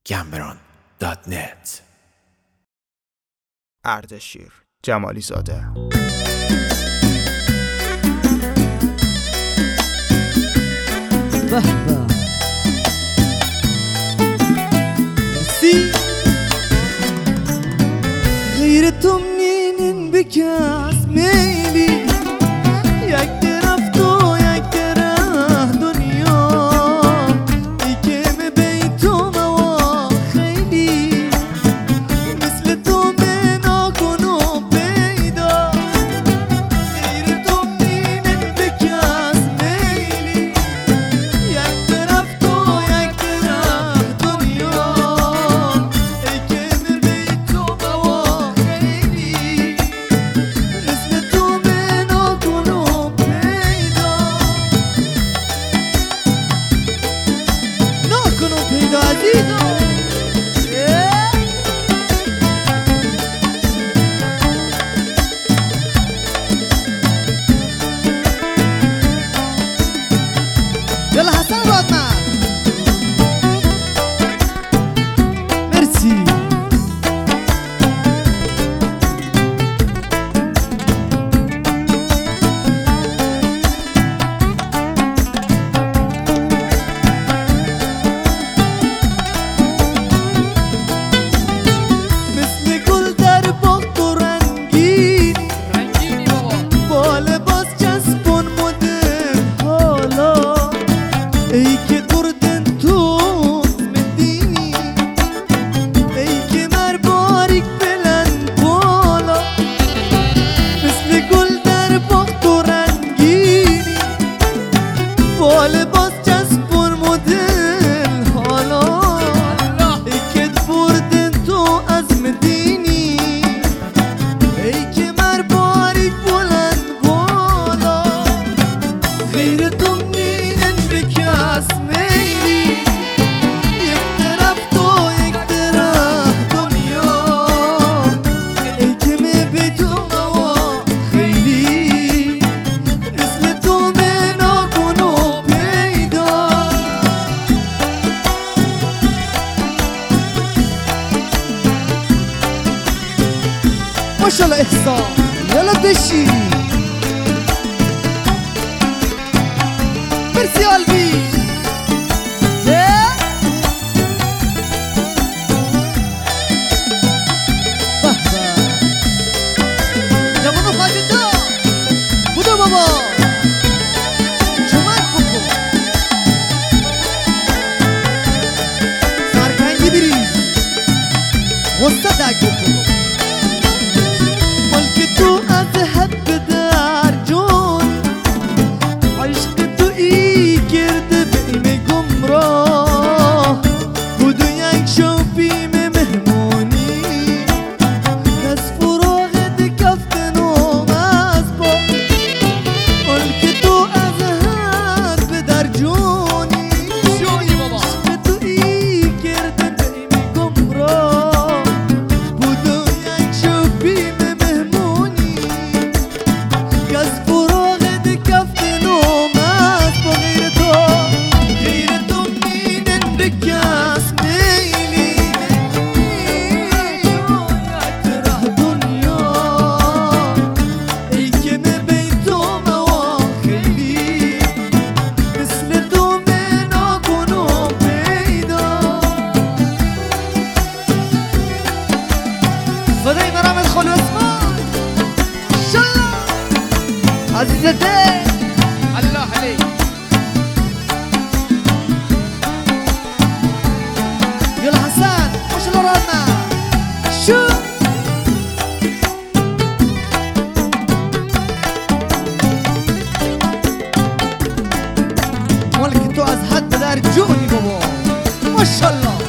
gambron.net. اردشیر جمالی زاده. به به مرسی. غیر تو منین بکس میلی، یک طرف تو یک طرف دنیا، ای که ببین تو موا خیلی مثل تو بنا کنو پیدا. غیر تو منین بکس میلی، یک طرف تو یک طرف دنیا، ای که ببین تو موا خیلی مثل تو بنا کنو پیدا. نکنو پیدا عزیزم. يلا حسن رادنا مرسي. مثل گل در باغ و رنگینی بابا، با لباس چسبون مدل حالا، ای که قردن تو مدینی، ای که مر باریک بلند بالا. مثل گل در باغ و رنگینی، با لباس چسبون مدل حالا، ای که بردن تو از مدینی، ای که مر باریک بلند بالا. غیر تو منین بکس میلی، یک طرف تو یک طرف دنیا، ای که میبی تو موا خیلی مثل تو بنا کنو پیدا. ماشالله احسان یالا دشی مرسی قلبی. به به جوانو خواجتا بودو بابا کمک بکن، سرکنگی بریز غصه دک بکن. ملک تو از حد بدر جون، عشق تو ای کرده بیم گمراه، بودو یک شو بیم مهمونی، کس فراغت کفتنم از با. ملک تو از حد بدر جونی، عشق تو ای کرده بیم گمراه، بودو یک شو بیم مهمونی، کس فراغت کفتنم از با. غیر تو منین بکس میلی، یک طرف دنیا، ای که ببین تو موا خیلی مثل تو بنا کنو پیدا. خدای مرامت خلو اسمان شالله عزیزته الله عليك. يلا حسن ماشالله رادنا شو مالك تو از حد بدر جونی بابا ماشالله.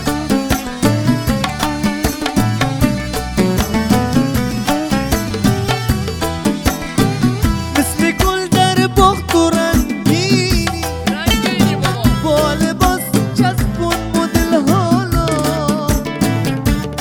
مثل گل در باغ و رنگینی، با لباس چسبون مدل حالا،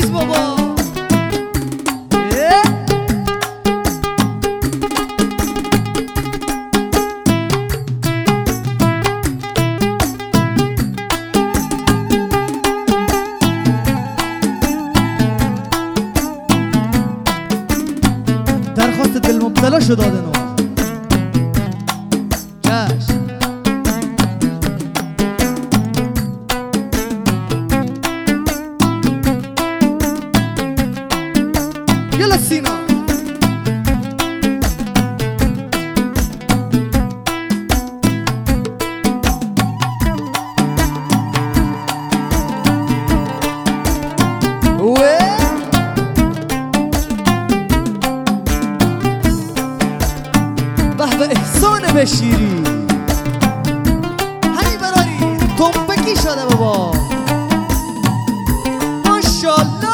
بابا درخواست دل مبتلا شو دادنو چشم يلا سينا به احسان بشیری هی براری تنبکی شده بابا ماشالله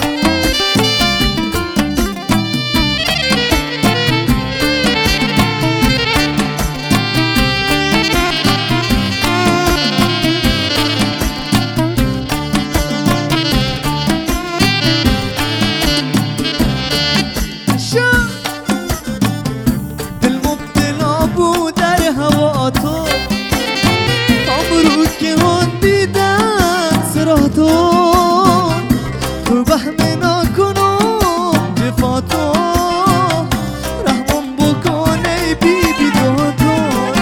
تو بهم نکنم جفاتو رحمم بکنه بی دادو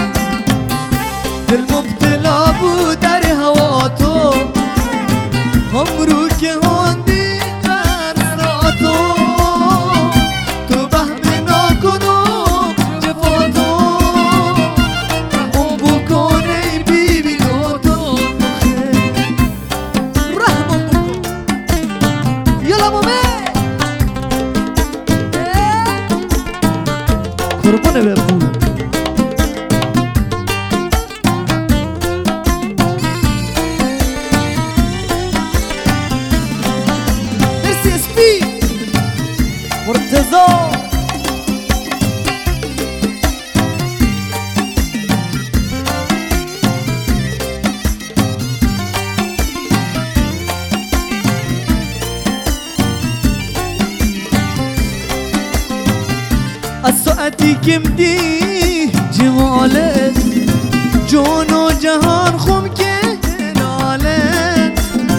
دل مبتلا بود در هوا تو هم رو که هندی قرصاتو تو بهم نکنم جفاتو رحمم بکنه بی دادو يلا مامي قربانه بپول مرسی اسپی مرتضی از ساعتی که مدی جمالت جون و جهان خم که نالت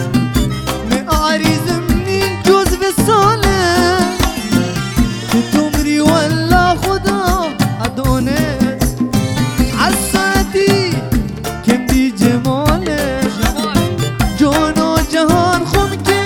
معارض منین جز وصالت که تمری والله خدا ادونت از ساعتی که مدی جمالت جون و جهان خم که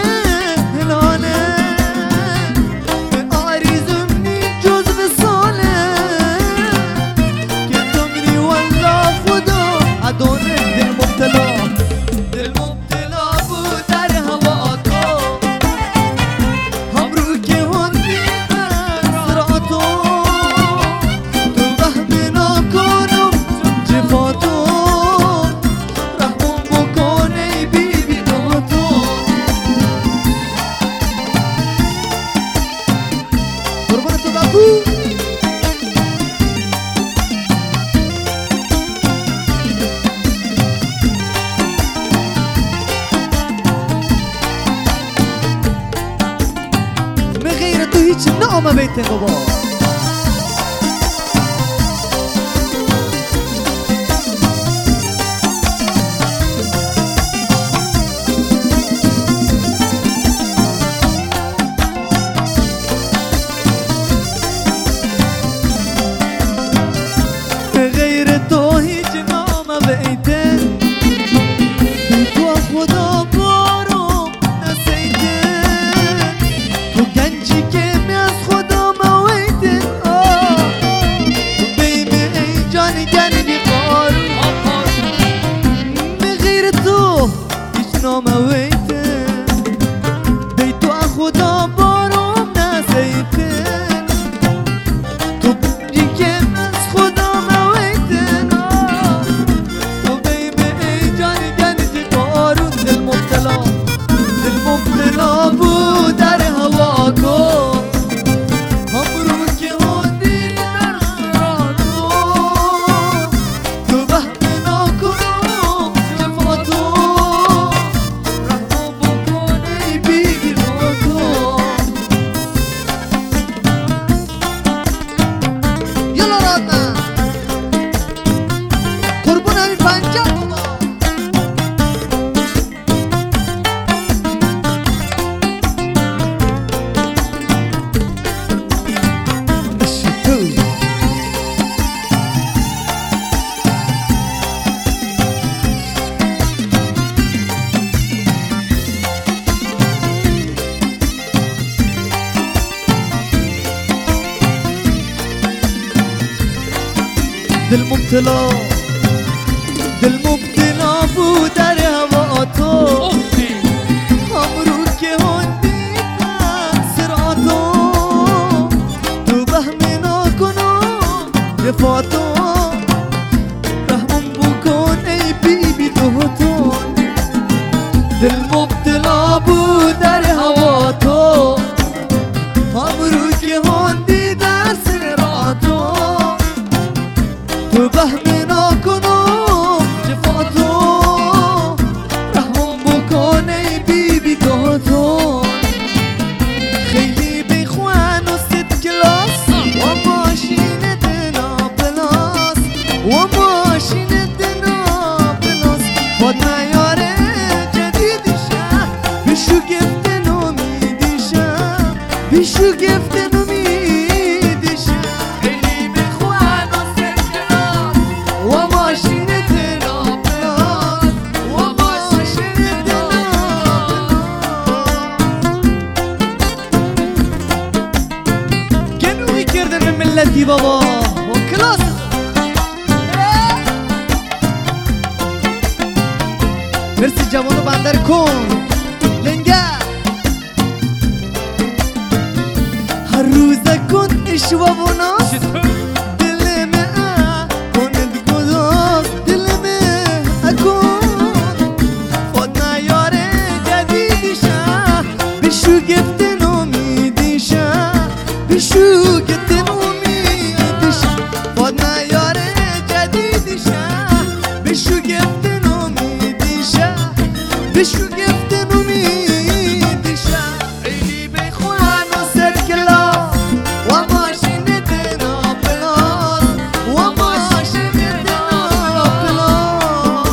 هیچ نام بیت بابا غیر تو هیچ نام بیت تو خدا بارو نسیده تو گنجی که از خدا مویده دل مبتلا دل مبتلا بود در هوا تو همرو که هندی سراتو تو بهم نکنو رفاتو رحم بکن ای بی بی تو دل مبتلا بود در هوا تو همرو که هندی در سراتو تو بهم نکنم جفاتو رحم بکن ای بی بی تو خیلی بخوان و ست کلاس و ماشین دنا پلاس و ماشین دنا پلاس خود نیاره جدیدشه بشو گفتن امیدشه بشو گفتن امیدشه خیلی بخوان و ست کلاس و ماشین دنا پلاس و ماشین دنا گنوی کردن من ملتی بابا و کلاس مرسی جوانو بندر کن لنگه هر روز کن اشوا و ناس دل من کند گداز دل من اکن خود نیاره جدیدشه بشو گفتن امیدشه بشو گفتن امیدشه خود نیاره جدیدشه بشو گفتن امیدشه بشو گفتن امیدشه خیلی بخوان و سر کلاس و ماشین دنا پلاس و ماشین دنا پلاس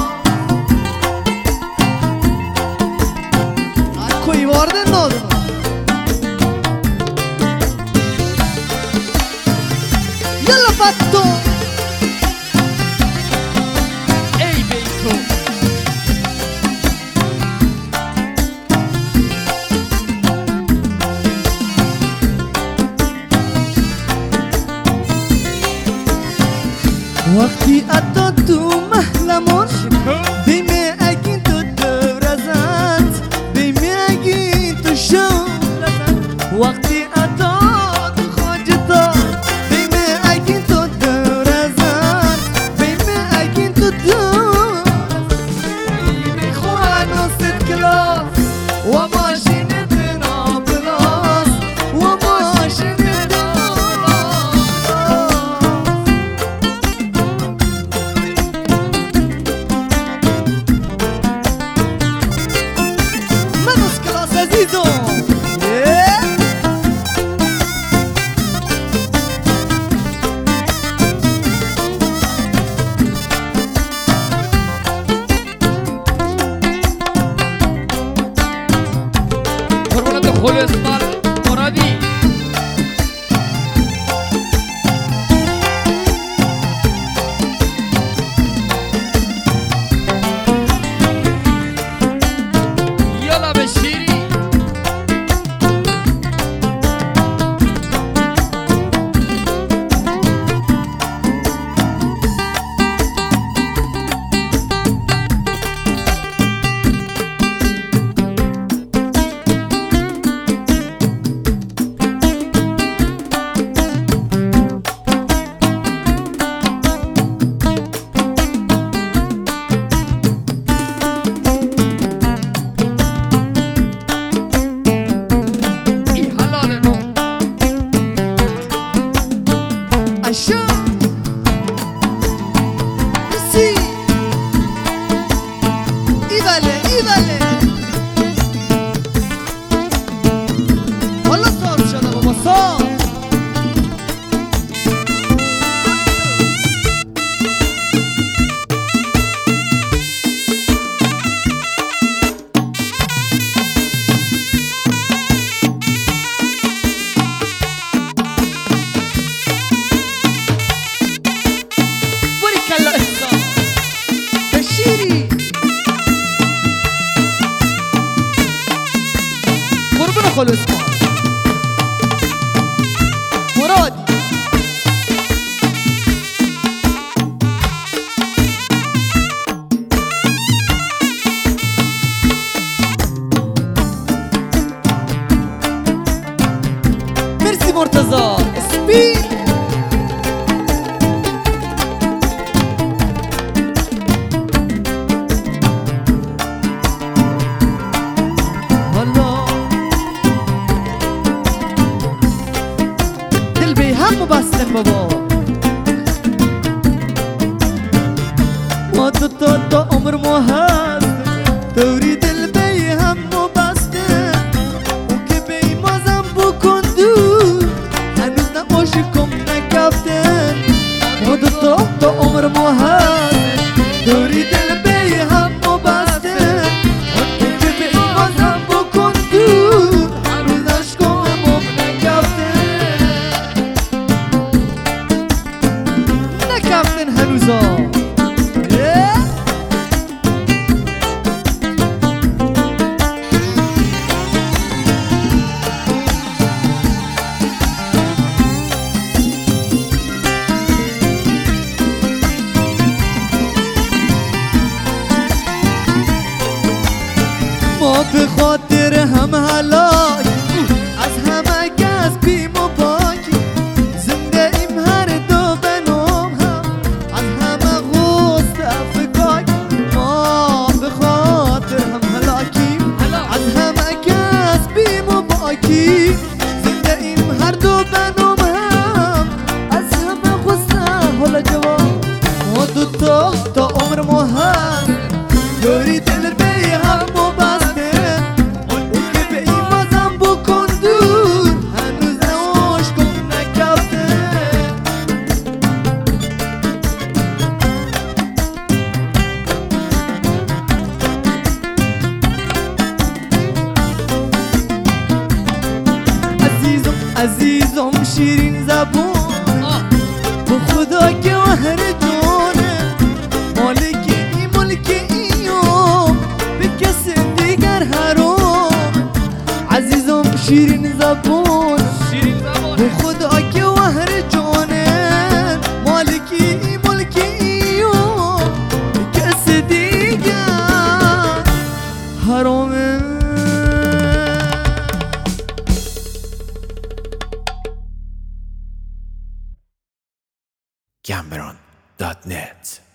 کوی وارده نادم یلا fatto Ehi Benco, وقتی اتا تو محلمون بیمه اگین تو دورزند بیمه اگین تو شورزند وقتی اتا تو خواجتا بیمه اگین تو دورزند بیمه اگین تو دورزند میخوان و ست کلاس و ماشین دنا پلاس و ماشین دنا منوس کلاس عزیزو قربونت خلو اسمال مرادی یالا به شیری ای حلال نو عشا سی ایواله ایواله حالا ساز شده بابا ساز بوری کلا احسان بشیری قربون خلوص مراد مرتضی اسپی والا دل بی هم بستن بابا ما تا عمر ما هست دوری دل بی هم بسته اون که بی مازم بکن دور هنوز نعاشقم نکفتن ما تا عمر ما هست دوری دل بی هم بسته اون که بی مازم بکن دور هنوز عشقم نکفتن هنوزا ما به خاطر هم هلاک از همه کس بیم و پاکی زنده ایم هر دو به نام هم از همه غصد افکاک ما به خاطر هم هلاکیم از همه کس بیم و پاکی زنده ایم هر دو به نام هم از همه غصد حالا جواب ما تا عمر ما هست دوری دل بی هم عزیزم شیرین زبون به خدا که وهر جونه ملک ایوم به کس دیگر حرام عزیزم شیرین زبون به خدا که وهر جونه ملک ایوم به کس دیگر حرامه Cameron.net